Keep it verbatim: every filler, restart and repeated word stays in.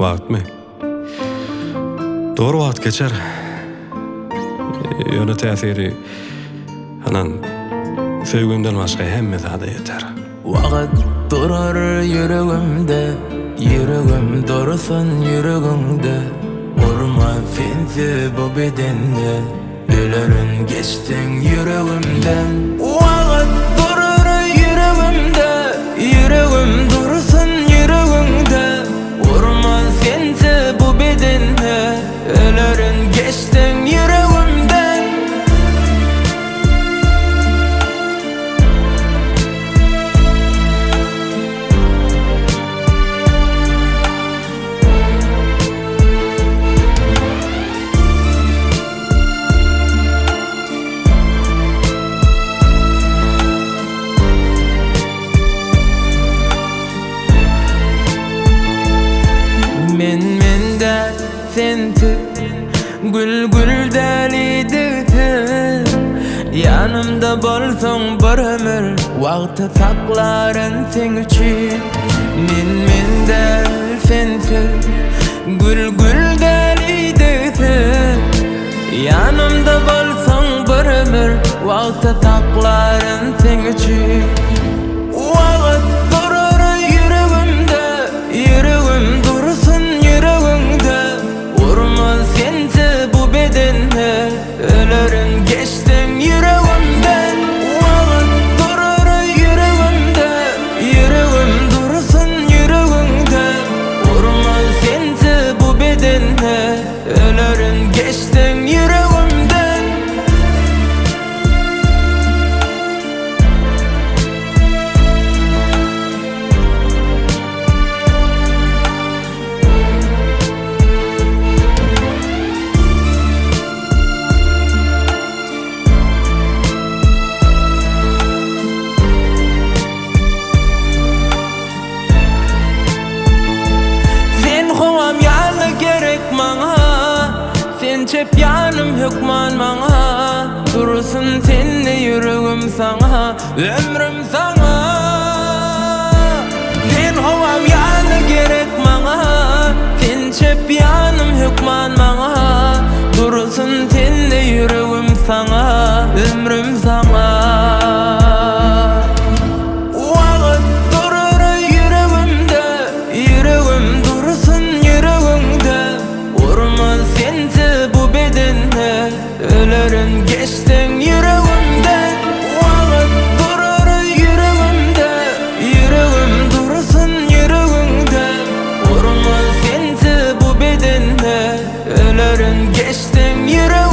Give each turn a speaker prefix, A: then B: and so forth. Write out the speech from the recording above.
A: Wagt mi? Doğru wagt geçer. Ýöne täsiri anan sevgimden başga hemme zada yeter.
B: Wagt durar yüregimde, yüregim dursun yüregimde. Urma sensiz bu bedende, ölerin geçtin yüregimden. Wagt durar yüregimde, yüregim dursun yüregimde. Urma sensiz bu bedende, ölerin geçtin yüregimden. Men mende sensiz gül gül delidigsin. Yanımda bolsoň bir ömür, wagty saklaryn sen üçin. Men mende sensiz gül gül delidigsin. Yanımda bolsoň bir ömür, wagty saklaryn sen üçin. Wagt durar yüregimde, yüregim dursun yüregimde. Urma sensiz bu bedende, ölerin geçtin yüregimden. Wagt durar yüregimde, yüregim dursun yüregimde. Urma sensiz bu bedende, ölerin geçtin yüregimden. Sen çep yanım hükman maňa, dursun sende yüregim saňa, ömrüm saňa. Sen howam ýaly gerek maňa, sen çep yanım hükman maňa, dursun sende yüregim saňa, ömrüm saňa. Wagt durar yüregimde, yüregim dursun yüregimde. Urma sensiz bu bedende, ölerin geçtin yüregimden. Wagt durar yüregimde, yüregim dursun yüregimde. Urma sensiz bu bedende, ölerin geçtin yüregimden.